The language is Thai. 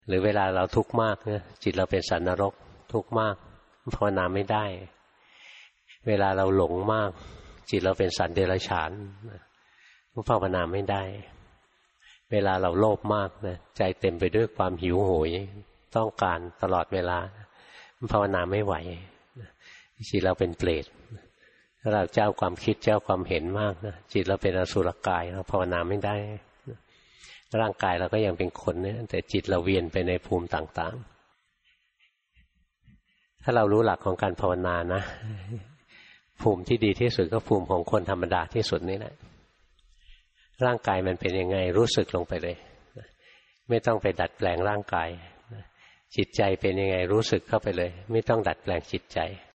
หรือเวลาเราทุกข์มากเนี่ยจิตเราเป็นสัตว์นรกทุกข์มากภาวนาไม่ได้เวลาเราหลงมากจิตเราเป็นสัตว์เดรัจฉานภาวนาไม่ได้เวลาเราโลภมากนะใจเต็มไปด้วยความหิวโหยต้องการตลอดเวลาภาวนาไม่ไหวจิตเราเป็นเปรตถ้าเราเจ้าความคิดเจ้าความเห็นมากนะจิตเราเป็นอสุรกายเราภาวนาไม่ได้ร่างกายเราก็ยังเป็นคนเนี่ยแต่จิตเราเวียนไปในภูมิต่างๆถ้าเรารู้หลักของการภาวนานะภูมิที่ดีที่สุดก็ภูมิของคนธรรมดาที่สุดนี่แหละร่างกายมันเป็นยังไงรู้สึกลงไปเลยไม่ต้องไปดัดแปลงร่างกายจิตใจเป็นยังไงรู้สึกเข้าไปเลยไม่ต้องดัดแปลงจิตใจ